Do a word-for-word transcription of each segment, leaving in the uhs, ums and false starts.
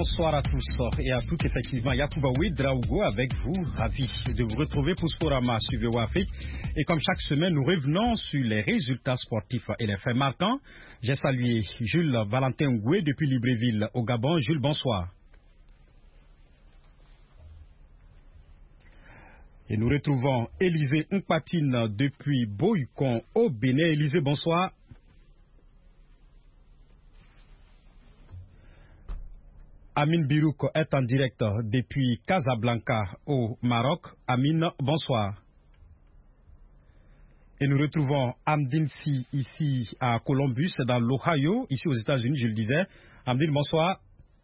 bonsoir à tous et à toutes. Effectivement, Yacouba Ouedraogo avec vous, ravi de vous retrouver pour Sporama sur V O A Afrique. Et comme chaque semaine, nous revenons sur les résultats sportifs et les faits marquants. J'ai salué Jules Valentin Ngoué depuis Libreville au Gabon. Jules, bonsoir. Et nous retrouvons Élisée Mpatine depuis Boycon au Bénin. Élisée, bonsoir. Amine Birouk est en direct depuis Casablanca au Maroc. Amine, bonsoir. Et nous retrouvons Amdine Si ici à Columbus, dans l'Ohio, ici aux États-Unis, je le disais. Amdine, bonsoir.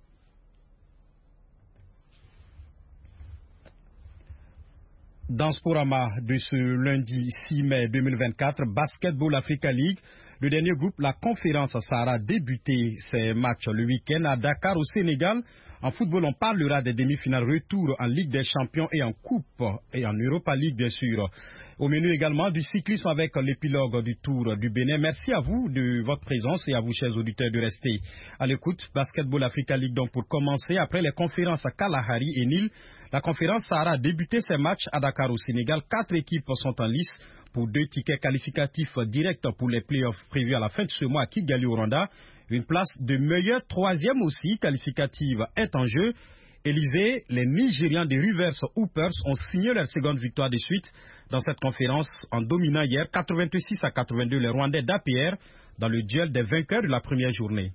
Dans Sporama de ce lundi six mai deux mille vingt-quatre, Basketball Africa League, le dernier groupe, la conférence Sahara, a débuté ses matchs le week-end à Dakar au Sénégal. En football, on parlera des demi-finales retour en Ligue des Champions et en Coupe et en Europa League, bien sûr. Au menu également du cyclisme avec l'épilogue du Tour du Bénin. Merci à vous de votre présence et à vous, chers auditeurs, de rester à l'écoute. Basketball Africa League, donc, pour commencer, après les conférences à Kalahari et Nil, la conférence Sahara a débuté ses matchs à Dakar au Sénégal. Quatre équipes sont en lice pour deux tickets qualificatifs directs pour les playoffs prévus à la fin de ce mois à Kigali au Rwanda. Une place de meilleure troisième aussi qualificative est en jeu. Élysée, les Nigérians des Rivers Hoopers ont signé leur seconde victoire de suite dans cette conférence en dominant hier quatre-vingt-six à quatre-vingt-deux les Rwandais d'A P R dans le duel des vainqueurs de la première journée.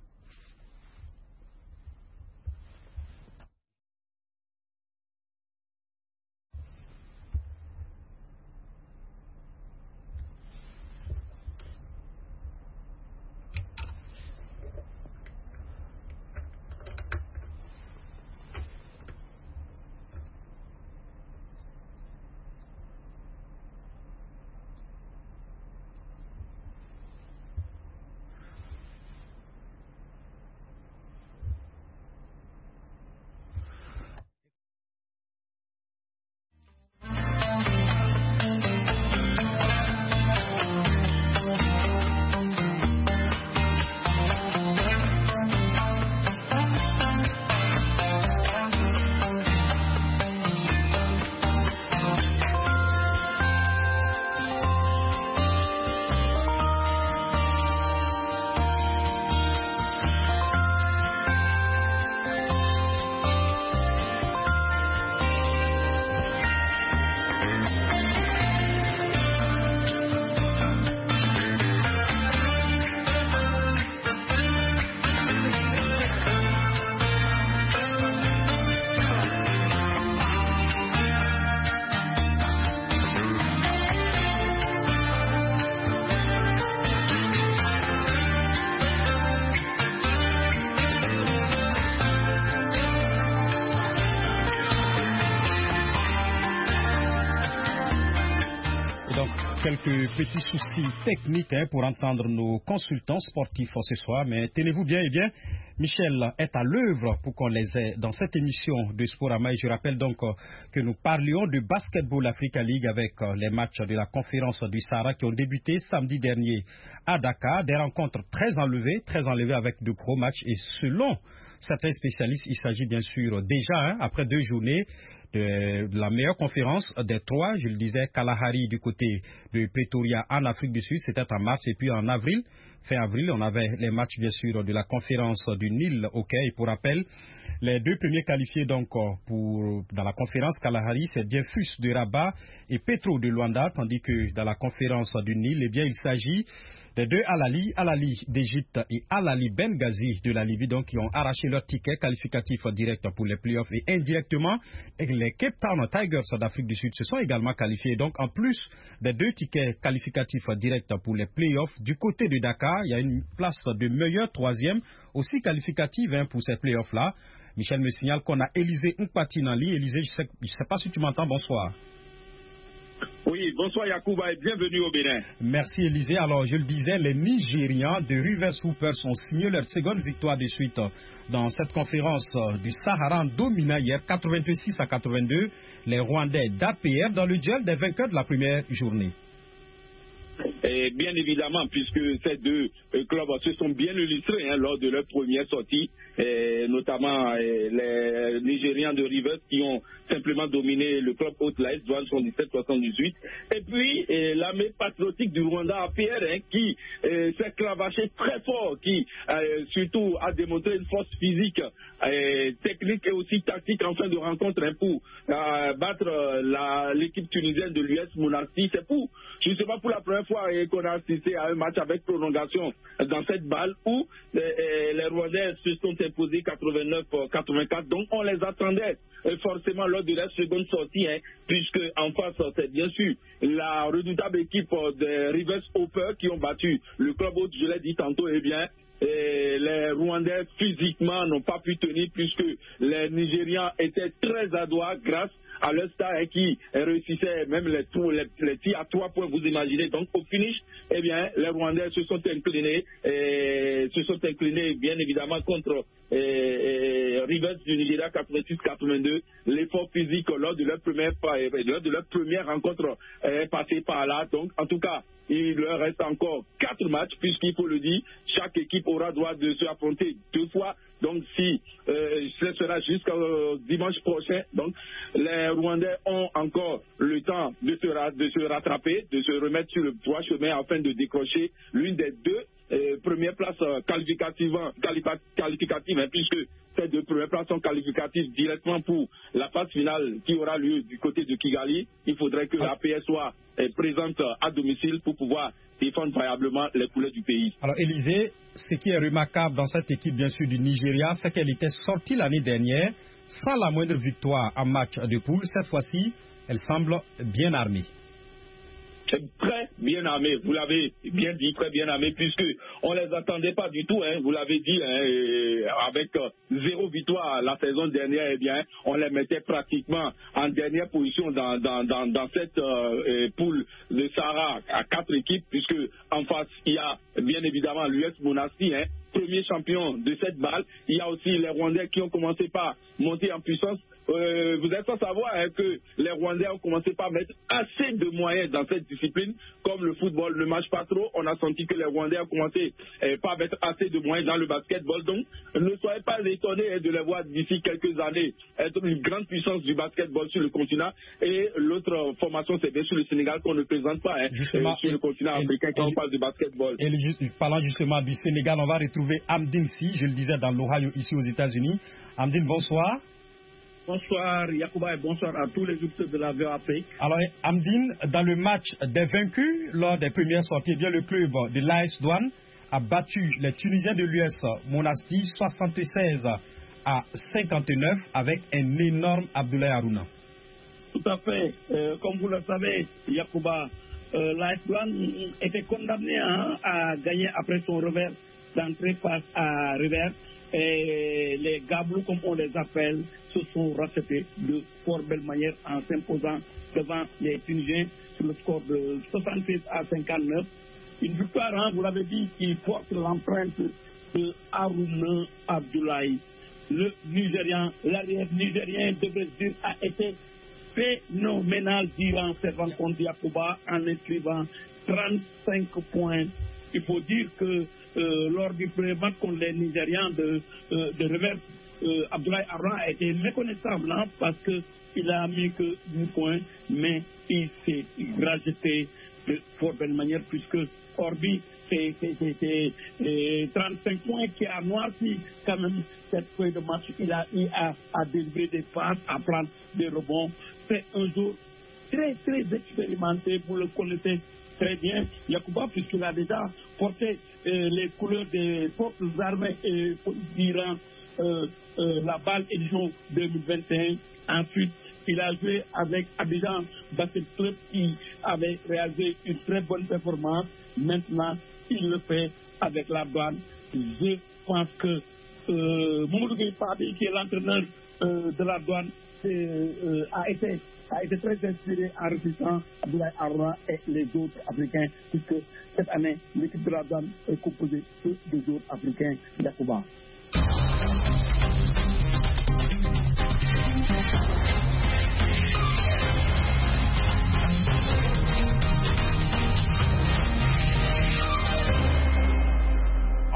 Quelques petits soucis techniques hein, pour entendre nos consultants sportifs ce soir, mais tenez-vous bien, et bien, Michel est à l'œuvre pour qu'on les ait dans cette émission de Sporama. Et je rappelle donc euh, que nous parlions de Basketball Africa League avec euh, les matchs de la conférence du Sahara qui ont débuté samedi dernier à Dakar. Des rencontres très enlevées, très enlevées avec de gros matchs. Et selon certains spécialistes, il s'agit bien sûr déjà, hein, après deux journées, de la meilleure conférence des trois, je le disais, Kalahari du côté de Pretoria en Afrique du Sud, c'était en mars, et puis en avril, fin avril, on avait les matchs bien sûr de la conférence du Nil hockey. Et pour rappel, les deux premiers qualifiés donc pour dans la conférence Kalahari, c'est bien Fus de Rabat et Petro de Luanda, tandis que dans la conférence du Nil, eh bien il s'agit des deux Al-Ali, Al-Ali d'Égypte et Al-Ali Benghazi de la Libye, donc qui ont arraché leur ticket qualificatif direct pour les playoffs, et indirectement les Cape Town Tigers d'Afrique du Sud se sont également qualifiés. Donc en plus des deux tickets qualificatifs directs pour les playoffs, du côté de Dakar, il y a une place de meilleur troisième aussi qualificative hein, pour ces playoffs-là. Michel me signale qu'on a Élisée Mpatine en ligne. Élisée, je ne sais, sais pas si tu m'entends, bonsoir. Oui, bonsoir Yacouba et bienvenue au Bénin. Merci Élisée. Alors je le disais, les Nigérians de Rivers Hoopers ont signé leur seconde victoire de suite dans cette conférence du Sahara en dominant hier quatre-vingt-six à quatre-vingt-deux les Rwandais d'A P R dans le duel des vainqueurs de la première journée. Et bien évidemment, puisque ces deux euh, clubs se sont bien illustrés hein, lors de leur première sortie, et notamment euh, les Nigérians de Rivers qui ont simplement dominé le club hôte, l'A S Douanes soixante-dix-sept soixante-dix-huit. Et puis euh, l'armée patriotique du Rwanda A P R hein, qui euh, s'est cravaché très fort, qui euh, surtout a démontré une force physique, euh, technique et aussi tactique en fin de rencontre hein, pour euh, battre euh, l'équipe tunisienne de l'U S Monastir. C'est pour, je ne sais pas, pour la première fois hein, qu'on a assisté à un match avec prolongation dans cette balle où euh, euh, les Rwandais se sont imposés quatre-vingt-neuf quatre-vingt-quatre. Donc on les attendait euh, forcément lors de la seconde sortie, hein, puisque en face c'est bien sûr la redoutable équipe des Rivers Hopper qui ont battu le club hôte, je l'ai dit tantôt. Eh bien, et les Rwandais physiquement n'ont pas pu tenir puisque les Nigérians étaient très adroits grâce à leur star hein, qui réussissait même les, les, les tirs à trois points, vous imaginez. Donc au finish, eh bien, les Rwandais se sont inclinés, et se sont inclinés bien évidemment contre et, et Rivers du Nigeria quatre-vingt-six quatre-vingt-deux. L'effort physique lors de leur première, lors de leur première rencontre est passé par là. Donc en tout cas, il leur reste encore quatre matchs, puisqu'il faut le dire, chaque équipe aura droit de se affronter deux fois. Donc si euh, ce sera jusqu'au dimanche prochain, donc les Rwandais ont encore le temps de se, ra de se rattraper, de se remettre sur le droit chemin afin de décrocher l'une des deux euh, premières places euh, qualificatives, qualificatives hein, puisque ces deux premières places sont qualificatives directement pour la phase finale qui aura lieu du côté de Kigali. Il faudrait que la P S soit euh, présente à domicile pour pouvoir défendre variablement les couleurs du pays. Alors Élisée, ce qui est remarquable dans cette équipe bien sûr du Nigeria, c'est qu'elle était sortie l'année dernière sans la moindre victoire en match de poule. Cette fois-ci, elle semble bien armée. Très bien armé, vous l'avez bien dit, très bien armé, puisque on les attendait pas du tout, hein, vous l'avez dit, hein, avec euh, zéro victoire la saison dernière, eh bien, on les mettait pratiquement en dernière position dans, dans, dans, dans cette euh, poule de Sahara à quatre équipes, puisque en face, il y a bien évidemment l'U S Monastir, hein, premier champion de cette balle. Il y a aussi les Rwandais qui ont commencé par monter en puissance. Euh, vous êtes sans savoir hein, que les Rwandais ont commencé par mettre assez de moyens dans cette discipline. Comme le football ne marche pas trop, on a senti que les Rwandais ont commencé euh, par mettre assez de moyens dans le basketball. Donc, ne soyez pas étonnés hein, de les voir d'ici quelques années être une grande puissance du basketball sur le continent. Et l'autre formation, c'est bien sûr le Sénégal qu'on ne présente pas hein, justement, euh, sur le continent et, africain et, quand et, on parle de basketball. Et le, parlant justement du Sénégal, on va retrouver Amdine Si, je le disais dans l'Ohio ici aux États-Unis. Amdine, bonsoir. Bonsoir Yacouba et bonsoir à tous les auditeurs de la V O A P. Alors Amdine, dans le match des vaincus lors des premières sorties, bien le club de l'A S Douanes a battu les Tunisiens de l'U S Monastir soixante-seize à cinquante-neuf avec un énorme Abdoulaye Harouna. Tout à fait. Euh, comme vous le savez, Yacouba, euh, l'A S Douanes était condamné hein, à gagner après son revers d'entrée face à Rivers. Et les Gablous, comme on les appelle, se sont rachetés de fort belle manière en s'imposant devant les Tunisiens sur le score de soixante-seize à cinquante-neuf. Une victoire, hein, vous l'avez dit, qui porte l'empreinte de Harouna Abdoulaye. Le Nigérian, l'arrière nigérien, devrait dire, a été phénoménal durant cette rencontre d'Yacouba en inscrivant trente-cinq points. Il faut dire que euh, lors du premier match contre les Nigérians de, euh, de Revers, euh, Abdoulaye Harouna a été méconnaissable hein, parce qu'il a mis que dix points, mais il s'est rajouté de fort belle manière puisque Orbi, c'est trente-cinq points qui a noirci quand même cette feuille de match. Il a eu à, à délivrer des passes, à prendre des rebonds. C'est un jour très très expérimenté, vous le connaissez très bien, Yacouba, puisqu'il a déjà porté euh, les couleurs des forces armées et durant euh, euh, la balle édition deux mille vingt et un. Ensuite, il a joué avec Abidjan Basket Club qui avait réalisé une très bonne performance. Maintenant, il le fait avec la douane. Je pense que euh, Mamadou Gueye Pabi, qui est l'entraîneur euh, de la douane, euh, a été a été très inspiré en réussissant Abdoulaye Harouna et les autres Africains, puisque cette année, l'équipe de la douane est composée de deux autres Africains, Yacouba.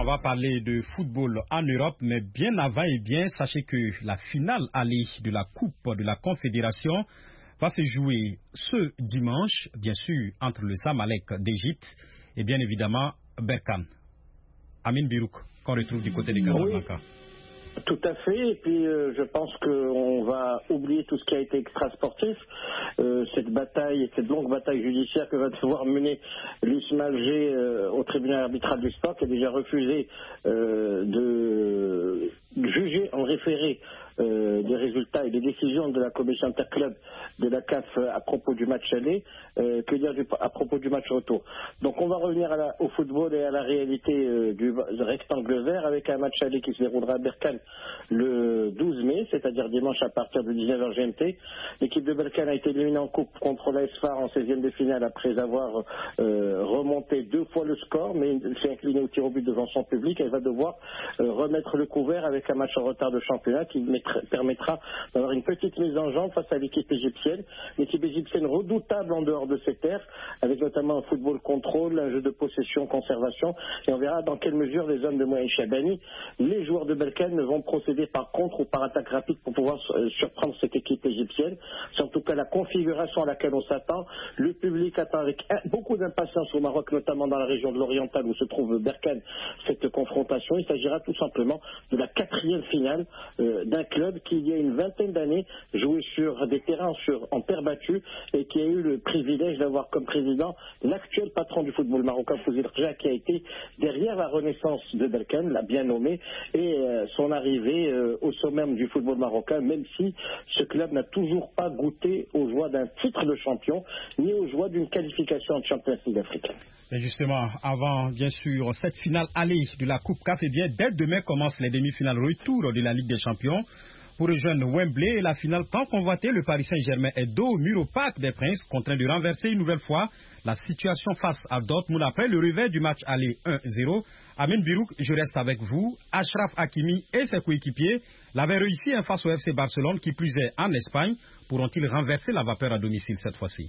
va parler de football en Europe, mais bien avant et bien, sachez que la finale allée de la Coupe de la Confédération va se jouer ce dimanche, bien sûr, entre le Zamalek d'Égypte et bien évidemment Berkane. Amin Birouk, qu'on retrouve du côté des Casablanca. Oui, tout à fait, et puis euh, je pense qu'on va oublier tout ce qui a été extrasportif, euh, cette bataille, cette longue bataille judiciaire que va devoir mener Luis Malgé euh, au tribunal arbitral du sport, qui a déjà refusé euh, de juger en référé Euh, des résultats et des décisions de la commission interclub de la C A F à propos du match aller, euh, que dire du, à propos du match retour. Donc on va revenir à la, au football et à la réalité euh, du rectangle vert avec un match aller qui se déroulera à Berkane le douze mai, c'est-à-dire dimanche à partir de dix-neuf heures G M T. L'équipe de Berkane a été éliminée en coupe contre l'A S F A R en seizième de finale après avoir euh, remonté deux fois le score, mais elle s'est inclinée au tir au but devant son public. Elle va devoir euh, remettre le couvert avec un match en retard de championnat qui met permettra d'avoir une petite mise en jambe face à l'équipe égyptienne. L'équipe égyptienne redoutable en dehors de ses terres, avec notamment un football contrôle, un jeu de possession, conservation, et on verra dans quelle mesure les hommes de Mohamed Chabani, les joueurs de Berkane, vont procéder par contre ou par attaque rapide pour pouvoir surprendre cette équipe égyptienne. C'est en tout cas la configuration à laquelle on s'attend. Le public attend avec beaucoup d'impatience au Maroc, notamment dans la région de l'Oriental où se trouve Berkane, cette confrontation. Il s'agira tout simplement de la quatrième finale euh, d'un club qui, il y a une vingtaine d'années, jouait sur des terrains sur, en terre battue et qui a eu le privilège d'avoir comme président l'actuel patron du football marocain, Fouzil Rja, qui a été derrière la renaissance de Berkane, l'a bien nommé, et euh, son arrivée euh, au sommet du football marocain, même si ce club n'a toujours pas goûté aux joies d'un titre de champion, ni aux joies d'une qualification en Champions League africaine. Et justement, avant, bien sûr, cette finale allée de la Coupe C A F, eh bien, dès demain commencent les demi-finales retour de la Ligue des Champions. Pour rejoindre Wembley et la finale tant convoitée, le Paris Saint-Germain est dos au mur au Parc des Princes, contraint de renverser une nouvelle fois la situation face à Dortmund après le revers du match aller un zéro. Amin Birouk, je reste avec vous. Achraf Hakimi et ses coéquipiers l'avaient réussi en face au F C Barcelone, qui plus est en Espagne. Pourront-ils renverser la vapeur à domicile cette fois-ci?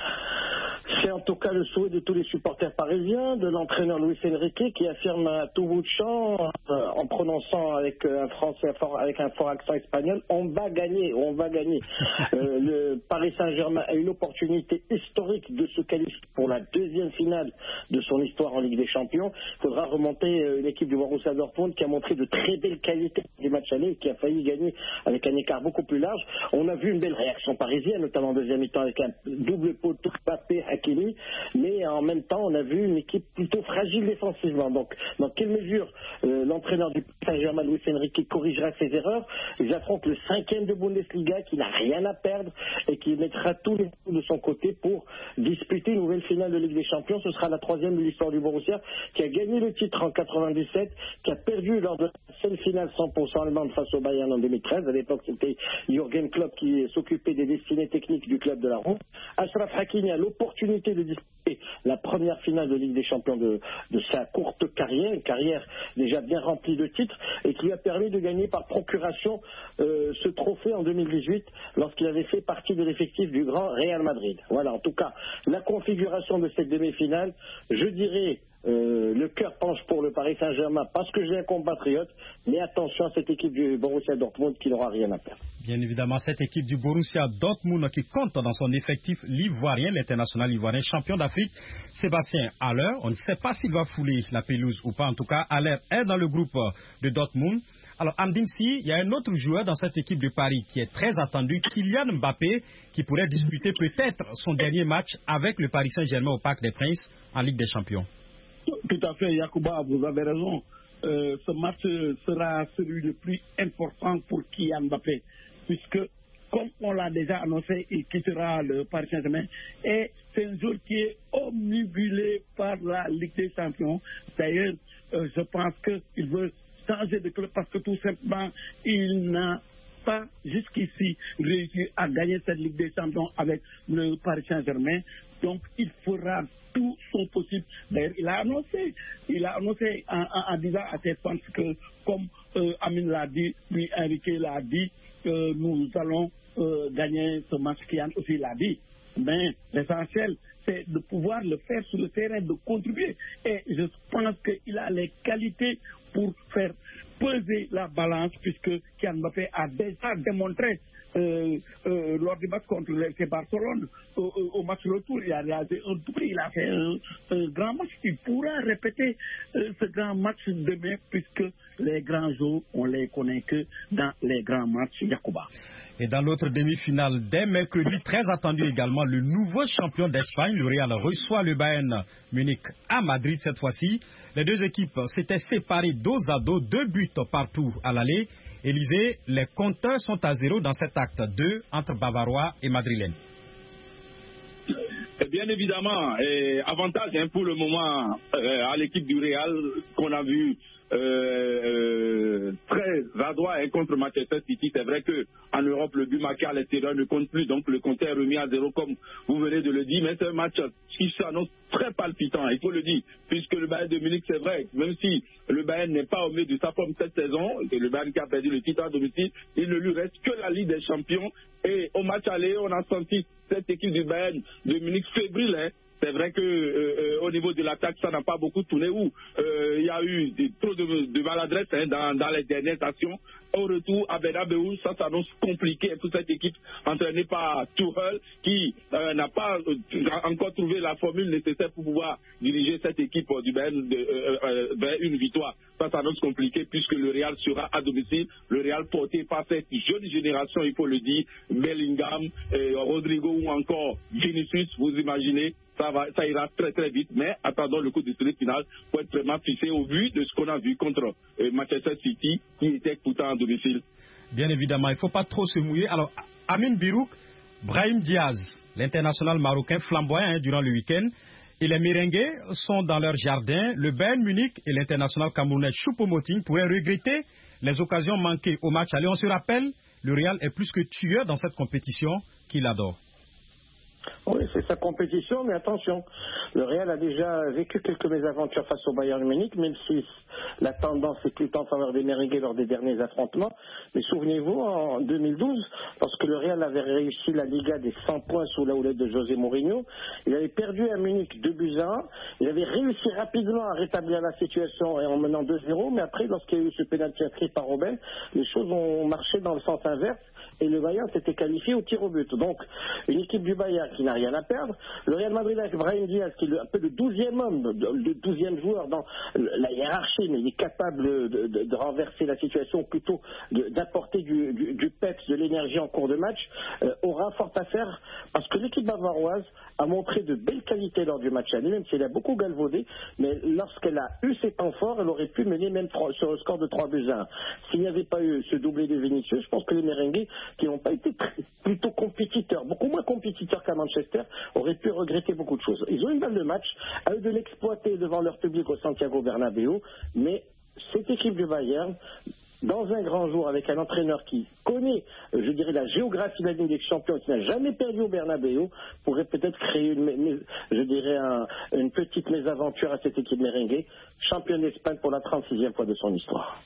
C'est en tout cas le souhait de tous les supporters parisiens, de l'entraîneur Luis Enrique qui affirme à tout bout de champ, euh, en prononçant avec euh, un français fort, avec un fort accent espagnol, on va gagner, on va gagner. euh, le Paris Saint-Germain a une opportunité historique de se qualifier pour la deuxième finale de son histoire en Ligue des Champions. Il faudra remonter euh, une équipe du Borussia Dortmund qui a montré de très belles qualités du match aller et qui a failli gagner avec un écart beaucoup plus large. On a vu une belle réaction parisienne, notamment en deuxième mi-temps avec un double poteau Mbappé, Hakimi, mais en même temps on a vu une équipe plutôt fragile défensivement. Donc dans quelle mesure euh, l'entraîneur du Saint-Germain, Luis Enrique, corrigera ses erreurs? Ils affrontent le cinquième de Bundesliga qui n'a rien à perdre et qui mettra tous les coups de son côté pour disputer une nouvelle finale de Ligue des Champions. Ce sera la troisième de l'histoire du Borussia, qui a gagné le titre en quatre-vingt-dix-sept, qui a perdu lors de la seule finale cent pour cent allemande face au Bayern en deux mille treize. À l'époque c'était Jürgen Klopp qui s'occupait des destinées techniques du club de la Ronde. Achraf Hakimi a l'opportunité de disputer la première finale de Ligue des Champions de, de sa courte carrière, une carrière déjà bien remplie de titres, et qui lui a permis de gagner par procuration euh, ce trophée en deux mille dix-huit lorsqu'il avait fait partie de l'effectif du grand Real Madrid. Voilà, en tout cas, la configuration de cette demi-finale, je dirais, euh, le cœur penche pour le Paris Saint-Germain parce que j'ai un compatriote, mais attention à cette équipe du Borussia Dortmund qui n'aura rien à perdre. Bien évidemment, cette équipe du Borussia Dortmund qui compte dans son effectif l'Ivoirien, l'international ivoirien, champion d'Afrique, Sébastien Haller. On ne sait pas s'il va fouler la pelouse ou pas. En tout cas, Haller est dans le groupe de Dortmund. Alors, Andinsi, il y a un autre joueur dans cette équipe de Paris qui est très attendu, Kylian Mbappé, qui pourrait disputer peut-être son dernier match avec le Paris Saint-Germain au Parc des Princes en Ligue des Champions. Tout à fait, Yacouba, vous avez raison. Euh, ce match sera celui le plus important pour Kylian Mbappé, puisque, comme on l'a déjà annoncé, il quittera le Paris Saint-Germain. Et c'est un joueur qui est omnibulé par la Ligue des Champions. D'ailleurs, euh, je pense qu'il veut changer de club parce que tout simplement, il n'a pas jusqu'ici réussi à gagner cette Ligue des Champions avec le Paris Saint-Germain. Donc, il fera tout son possible. D'ailleurs, il a annoncé, il a annoncé en, en, en disant à ses fans que, comme euh, Amin l'a dit, lui, Enrique l'a dit, que nous allons euh, gagner ce match. Kylian aussi l'a dit. Mais l'essentiel, c'est de pouvoir le faire sur le terrain, de contribuer. Et je pense qu'il a les qualités pour faire peser la balance, puisque Kylian Mbappé a déjà démontré euh, euh, lors du match contre le F C Barcelone, au, au match retour, il a réalisé un doublé, il a fait un, un grand match. Il pourra répéter euh, ce grand match demain, puisque les grands jours, on les connaît que dans les grands matchs, Yacouba. Et dans l'autre demi-finale, dès mercredi, très attendu également, le nouveau champion d'Espagne, le Real, reçoit le Bayern Munich à Madrid cette fois-ci. Les deux équipes s'étaient séparées dos à dos, deux buts partout à l'aller. Élysée, les compteurs sont à zéro dans cet acte deux entre Bavarois et Madrilènes. Bien évidemment, et avantage hein, pour le moment euh, à l'équipe du Real qu'on a vu euh, euh, très adroit hein, contre Manchester City. C'est vrai qu'en Europe, le but marqué à l'extérieur ne compte plus, donc le compteur est remis à zéro comme vous venez de le dire. Mais c'est un match qui s'annonce très palpitant, il faut le dire, puisque le Bayern de Munich, c'est vrai, même si le Bayern n'est pas au mieux de sa forme cette saison, et le Bayern qui a perdu le titre à domicile, il ne lui reste que la Ligue des Champions. Et au match aller, on a senti cette équipe du Bayern de Munich fébrile. Hein. C'est vrai que euh, au niveau de l'attaque, ça n'a pas beaucoup tourné. Où euh, il y a eu des, trop de, de maladresse hein, dans, dans les dernières actions. Au retour à Bernabeu, ça s'annonce compliqué pour cette équipe entraînée par Tuchel qui euh, n'a pas euh, encore trouvé la formule nécessaire pour pouvoir diriger cette équipe du Bayern euh, euh, vers une victoire. Ça s'annonce compliqué puisque le Real sera à domicile. Le Real porté par cette jeune génération, il faut le dire, Bellingham, euh, Rodrigo ou encore Vinicius, vous imaginez. Ça, va, ça ira très très vite, mais attendons le coup de série finale pour être vraiment fixé au vu de ce qu'on a vu contre euh, Manchester City, qui était pourtant à domicile. Bien évidemment, il ne faut pas trop se mouiller. Alors, Amin Birouk, Brahim Diaz, l'international marocain flamboyant hein, durant le week-end, et les Merengues sont dans leur jardin. Le Bayern Munich et l'international camerounais Choupo-Moting pourraient regretter les occasions manquées au match aller. On se rappelle, le Real est plus que tueur dans cette compétition qu'il adore. Oui, c'est sa compétition, mais attention, le Real a déjà vécu quelques mésaventures face au Bayern Munich, même si la tendance est plutôt en faveur des Merengues lors des derniers affrontements. Mais souvenez-vous, en deux mille douze, lorsque le Real avait réussi la Liga des cent points sous la houlette de José Mourinho, il avait perdu à Munich deux buts à un. Il avait réussi rapidement à rétablir la situation en menant deux zéro, mais après, lorsqu'il y a eu ce pénalty inscrit par Robben, les choses ont marché dans le sens inverse. Et le Bayern s'était qualifié au tir au but. Donc, une équipe du Bayern qui n'a rien à perdre. Le Real Madrid avec Brahim Diaz, qui est un peu le douzième homme, le douzième joueur dans la hiérarchie, mais il est capable de, de, de renverser la situation, plutôt d'apporter du, du, du peps, de l'énergie en cours de match, euh, aura fort à faire, parce que l'équipe bavaroise a montré de belles qualités lors du match aller, même si elle a beaucoup galvaudé, mais lorsqu'elle a eu ses temps forts, elle aurait pu mener même sur le score de trois buts à un. S'il n'y avait pas eu ce doublé de Vinicius, je pense que les Merengues, qui n'ont pas été très, plutôt compétiteurs, beaucoup moins compétiteurs qu'à Manchester, auraient pu regretter beaucoup de choses. Ils ont une balle de match, à eux de l'exploiter devant leur public au Santiago Bernabéu, mais cette équipe du Bayern, dans un grand jour avec un entraîneur qui connaît, je dirais, la géographie de la Ligue des Champions, qui n'a jamais perdu au Bernabéu, pourrait peut-être créer, une, je dirais, un, une petite mésaventure à cette équipe merengue, championne d'Espagne pour la trente-sixième fois de son histoire.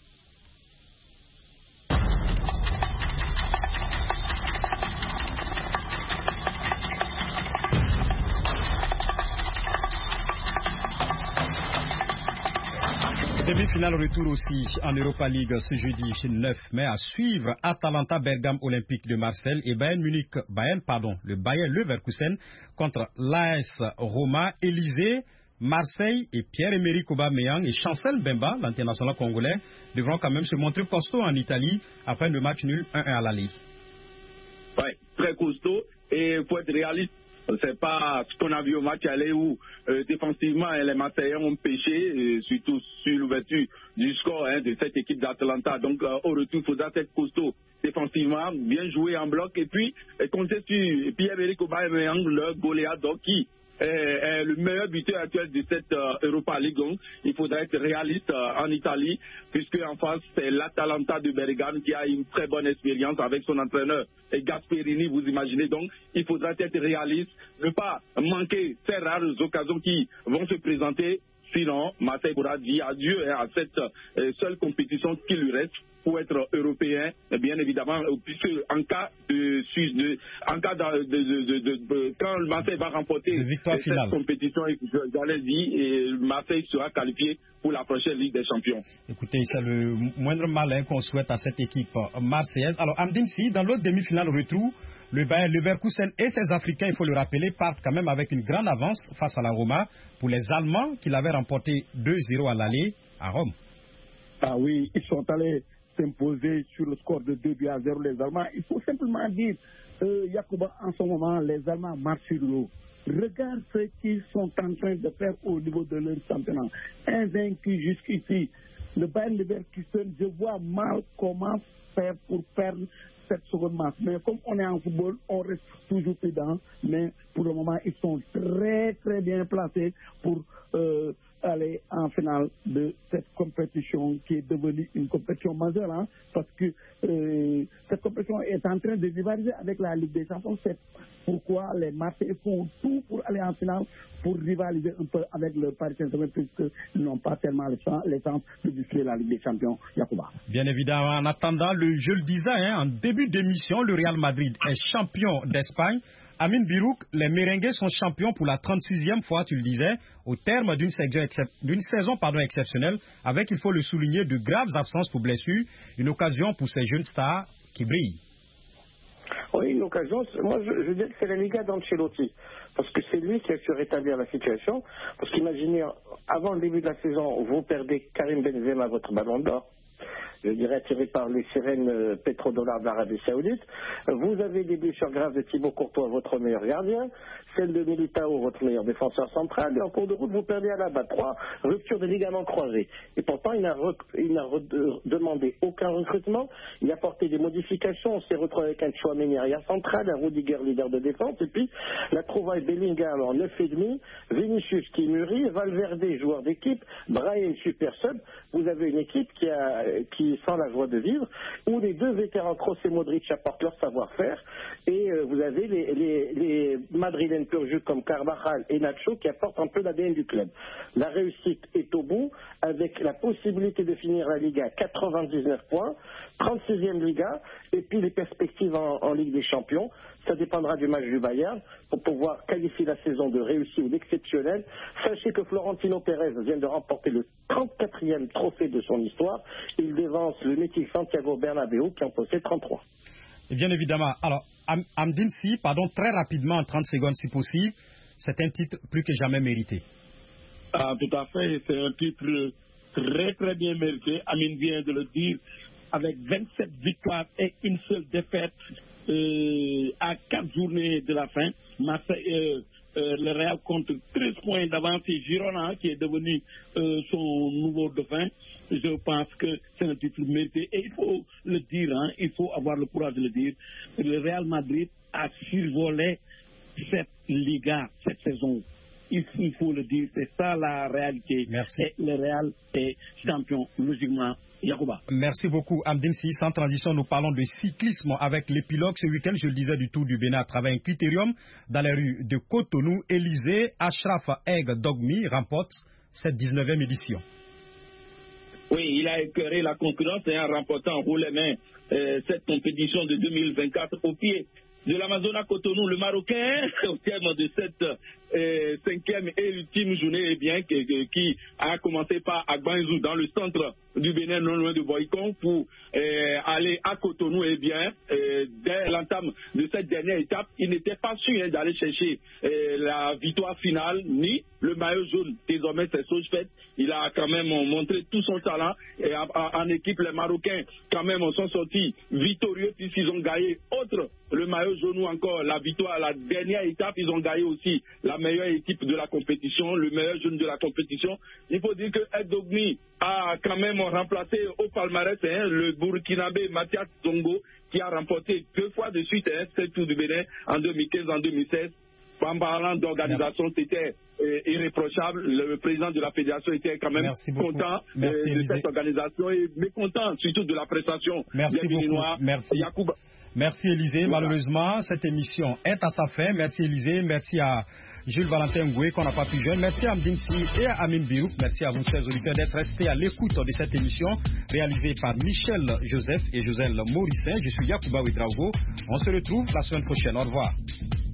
Demi-finale retour aussi en Europa League ce jeudi neuf mai à suivre Atalanta Bergame Olympique de Marseille et Bayern Munich, Bayern, pardon, le Bayer Leverkusen contre l'A S Roma. Élysée, Marseille et Pierre-Emerick Aubameyang et Chancel Mbemba, l'international congolais, devront quand même se montrer costaud en Italie après le match nul un un à l'aller. Oui, très costaud et il faut être réaliste. C'est pas ce qu'on a vu au match aller où euh, défensivement les Marseillais ont pêché, euh, surtout sur l'ouverture du score hein, de cette équipe d'Atalanta. Donc euh, au retour, il faudra être costaud défensivement, bien jouer en bloc et puis euh, compter sur Pierre-Emerick Aubameyang, le Goliath, donc qui est, est le meilleur buteur actuel de cette euh, Europa League. Donc il faudra être réaliste euh, en Italie, puisque en face c'est l'Atalanta de Bergame qui a une très bonne expérience avec son entraîneur et Gasperini, vous imaginez. Donc il faudra être réaliste, ne pas manquer ces rares occasions qui vont se présenter, Sinon, Marseille pourra dire adieu hein, à cette euh, seule compétition qui lui reste pour être européen, bien évidemment, puisque en cas de, de en cas de, de, de, de, de quand Marseille va remporter cette finale. compétition, j'allais dire, Marseille sera qualifié pour la prochaine Ligue des Champions. Écoutez, c'est le moindre malin qu'on souhaite à cette équipe marseillaise. Alors, Amdine Si, dans l'autre demi-finale retour, le Bayer Leverkusen et ses Africains, il faut le rappeler, partent quand même avec une grande avance face à la Roma pour les Allemands qui l'avaient remporté deux zéro à l'aller à Rome. Ah oui, ils sont allés s'imposer sur le score de deux buts à zéro les Allemands. Il faut simplement dire, euh, Yacouba, en ce moment, les Allemands marchent sur l'eau. Regarde ce qu'ils sont en train de faire au niveau de leur championnat. Invaincus jusqu'ici. Le Bayern Leverkusen, je vois mal comment faire pour perdre cette seconde match. Mais comme on est en football, on reste toujours prudent. Mais pour le moment, ils sont très très bien placés pour euh, aller en finale de cette compétition qui est devenue une compétition majeure, hein, parce que euh, cette compétition est en train de rivaliser avec la Ligue des Champions. C'est pourquoi les Marseillais font tout pour aller en finale, pour rivaliser un peu avec le Paris Saint-Germain, puisqu'ils n'ont pas tellement les chances de disputer la Ligue des Champions. Yacouba. Bien évidemment, en attendant, le, je le disais, hein, en début d'émission, le Real Madrid est champion d'Espagne. Amine Birouk, les Merengues sont champions pour la trente-sixième fois, tu le disais, au terme d'une saison, d'une saison pardon, exceptionnelle, avec, il faut le souligner, de graves absences pour blessures, une occasion pour ces jeunes stars qui brillent. Oui, une occasion. Moi, je, je dis que c'est la Liga d'Ancelotti, parce que c'est lui qui a su rétablir la situation. Parce qu'imaginez, avant le début de la saison, vous perdez Karim Benzema, votre ballon d'or, je dirais attiré par les sirènes euh, pétrodollars de l'Arabie Saoudite. Vous avez des blessures graves de Thibaut Courtois, votre meilleur gardien, celle de Militao, votre meilleur défenseur central, et en cours de route, vous perdez à la bas trois, rupture des ligaments croisés. Et pourtant, il n'a demandé aucun recrutement, il a apporté des modifications, on s'est retrouvé avec un Tchouaméni arrière central, un Rudiger leader de défense, et puis la trouvaille Bellingham en neuf virgule cinq, Vinicius qui mûrit, Valverde, joueur d'équipe, Brahim super sub. Vous avez une équipe qui a qui sent la joie de vivre, où les deux vétérans Kroos et Modric apportent leur savoir-faire, et euh, vous avez les, les, les Madrilènes pur jus comme Carvajal et Nacho qui apportent un peu l'A D N du club. La réussite est au bout, avec la possibilité de finir la Liga à quatre-vingt-dix-neuf points, trente-sixième Liga, et puis les perspectives en, en Ligue des Champions. Ça dépendra du match du Bayern pour pouvoir qualifier la saison de réussie ou d'exceptionnelle. Sachez que Florentino Pérez vient de remporter le trente-quatrième trophée de son histoire. Il dévance le mythique Santiago Bernabéu qui en possède trente-trois. Et bien évidemment. Alors, Am Amdine Si, pardon, très rapidement, en trente secondes si possible, c'est un titre plus que jamais mérité. Ah, tout à fait. C'est un titre très très bien mérité. Amine vient de le dire, avec vingt-sept victoires et une seule défaite. Euh, à quatre journées de la fin, Marseille, euh, euh, le Real compte treize points d'avance et Girona qui est devenu euh, son nouveau dauphin. Je pense que c'est un titre mérité et il faut le dire, hein, il faut avoir le courage de le dire. Le Real Madrid a survolé cette Liga cette saison. Il, il faut le dire, c'est ça la réalité. Merci. Et le Real est champion logiquement. Yacouba. Merci beaucoup, Amdine Si. Sans transition, nous parlons de cyclisme avec l'épilogue ce week-end, je le disais, du Tour du Bénin à travers un critérium dans les rues de Cotonou. Élysée Ashraf Eg Dogmi remporte cette dix-neuvième édition. Oui, il a écœuré la concurrence et en remportant en haut les mains euh, cette compétition de deux mille vingt-quatre au pied de l'Amazone à Cotonou. Le Marocain, au terme de cette euh, cinquième et ultime journée, eh bien, qui, qui a commencé par Agbanzou dans le centre du Bénin, non loin de Boycon, pour euh, aller à Cotonou, eh bien, euh, dès l'entame de cette dernière étape, il n'était pas sûr hein, d'aller chercher euh, la victoire finale, ni le maillot jaune. Désormais, c'est chose faite. Il a quand même montré tout son talent. Et en, en équipe, les Marocains, quand même, sont sortis victorieux puisqu'ils ont gagné, autre le maillot jaune ou encore la victoire à la dernière étape, ils ont gagné aussi la meilleure équipe de la compétition, le meilleur jeune de la compétition. Il faut dire que Ed Dogmi a quand même remplacé au palmarès hein, le Burkinabé Mathias Zongo qui a remporté deux fois de suite hein, ce Tour du Bénin en deux mille quinze, en deux mille seize. En parlant d'organisation, c'était euh, irréprochable. Le président de la fédération était quand même content Merci, euh, de cette organisation et mécontent surtout de la prestation Merci des Béninois. Merci. Yacouba. Merci Élisée. Voilà. Malheureusement, cette émission est à sa fin. Merci Élisée. Merci à Jules Valentin Ngoué qu'on n'a pas pu joindre. Merci à Mdinsi et à Amin Birouk. Merci à vous, chers auditeurs, d'être restés à l'écoute de cette émission réalisée par Michel Joseph et Joselle Morissin. Je suis Yacouba Ouedraogo. On se retrouve la semaine prochaine. Au revoir.